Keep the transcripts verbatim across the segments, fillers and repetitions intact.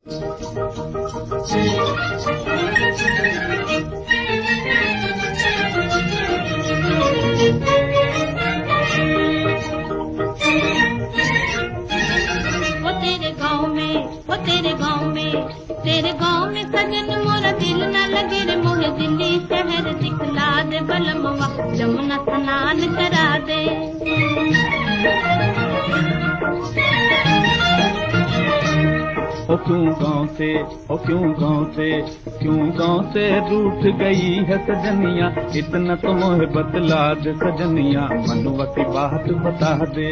तेरे गाँव में, वो तेरे गाँव में, तेरे गाँव में सजन मोरा दिल न लगे रे मोहे दिल्ली शहर दिखला दे बलमवा जमुना स्नान करा दे। ओ क्यों गाँव से, ओ क्यों गाँव से, क्यों गाँव से रूठ गई है सजनिया, इतना तो मोहे बतला दे सजनिया, मनुआ की बात बता दे।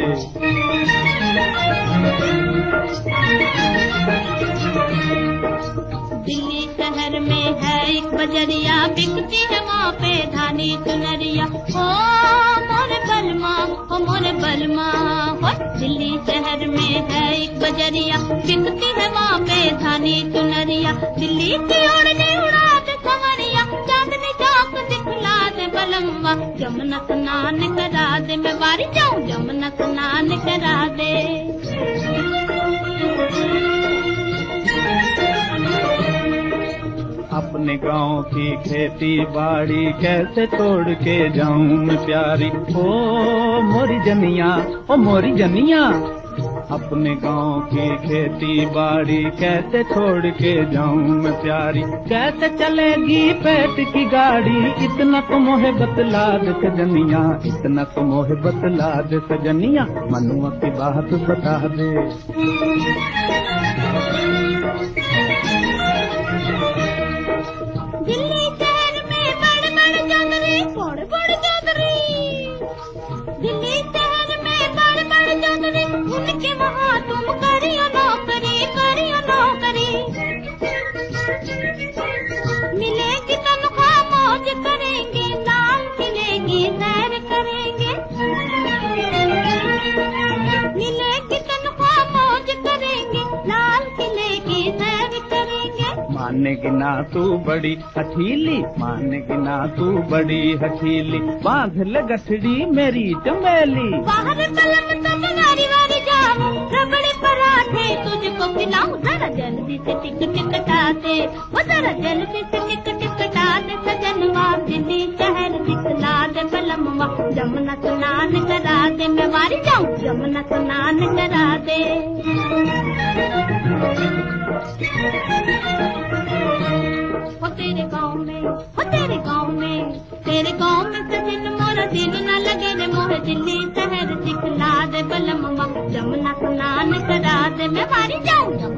दिल्ली शहर में है एक बजरिया, बिकती है वहाँ पे धानी चुनरिया, ओ मोरे बलमा, ओ मोरे बलमा, हो दिल्ली शहर में है एक बजरिया, बिकती है वहाँ पे धानी चुनरिया, दिल्ली की ओढ़नी उड़ा दे संवरिया, चांदनी चौक दिखला दे बलमवा जमुना स्नान करा दे, मैं बारी जाऊँ जमुना स्नान करा दे। अपने गाँव की खेती बाड़ी कैसे तोड़ के जाऊं मैं प्यारी, ओ मोरी जनिया, ओ मोरी जनिया, अपने गाँव की खेती बाड़ी कैसे छोड़ के जाऊं मैं प्यारी, कैसे चलेगी पेट की गाड़ी, इतना तो मोहे बतला दे सजनिया, इतना तो मोहे बतला दे सजनिया, मनुआ की बात बता दे। दिल्ली शहर में बड़े बड़े चौधरी, बड़े बड़े चौधरी, दिल्ली शहर में बड़े बड़े चौधरी, उनके वहाँ तुम करियो नौकरी, करियो नौकरी, मिलेगी तनख्वाह मौज करेंगे, लाल मिलेगी सैर करेंगे, मिलेगी तनख्वाह मौज करेंगे, लाल मिलेगी सैर करेंगे। मानेगी ना तू बड़ी हथीली, मानेगी ना तू बड़ी हथीली, बांध ले गठड़ी मेरी चमेली, बाहर कलम तो नारी वारी जाऊं, रबड़ी पराठे तुझको खिलाऊं, जरा जल्दी से टिक टिकटा दे, वो जरा जल्दी से टिक टिकटा दे सजनवा, दिल्ली शहर दिखला दे बलमवा जमुना स्नान करा दे, मैं वारी जाऊं जमुना स्नान करा दे। हो तेरे गाँव में, हो तेरे गाँव में, तेरे गाँव में सजन मोरा दिल न लगे रे मोहे दिल्ली शहर दिखला दे बलमवा जमुना स्नान करा दे, मैं मारी जाऊं।